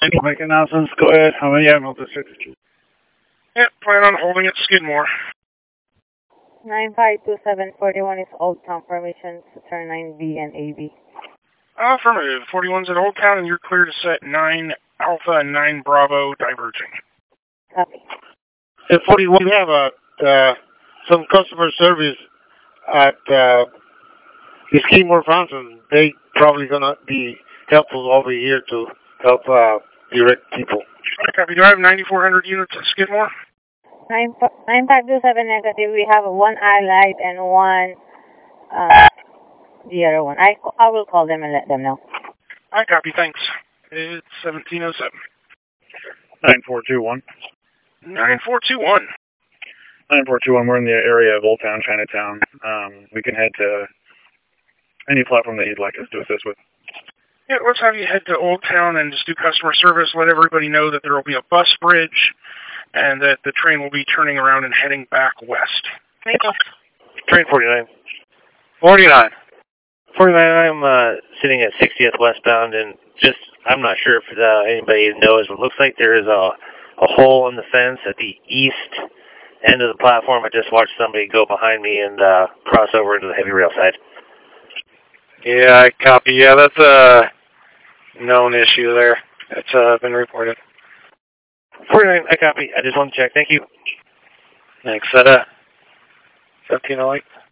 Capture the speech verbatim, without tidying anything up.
Make announcements. Go ahead. How many animal districts? Yeah, plan on holding at Skidmore. nine five two seven forty-one is Old Town permission to turn nine B and A B. Affirmative. forty-one's at Old Town, and you're clear to set nine Alpha and nine Bravo diverging. Copy. At forty-one, we have a, uh, some customer service at uh, the Skidmore Fountain. They probably going to be helpful over here to help uh, direct people. Copy. Do I have ninety-four hundred units at Skidmore? nine five two seven negative. We have one I-Light and one, uh, the other one. I, I will call them and let them know. I copy. Thanks. It's seventeen oh seven. nine four two one. nine four two one. nine four two one, we're in the area of Old Town, Chinatown. Um, we can head to any platform that you'd like us to assist with. Yeah, let's have you head to Old Town and just do customer service. Let everybody know that there will be a bus bridge and that the train will be turning around and heading back west. Thank you. Train forty-nine. forty-nine. forty-nine, I'm uh, sitting at sixtieth westbound, and just, I'm not sure if uh, anybody knows, but it looks like there is a, a hole in the fence at the east end of the platform. I just watched somebody go behind me and uh, cross over into the heavy rail side. Yeah, I copy. Yeah, that's a known issue there. It's uh, been reported. forty-nine, I copy. I just want to check. Thank you. Thanks. That uh, seventeen oh eight.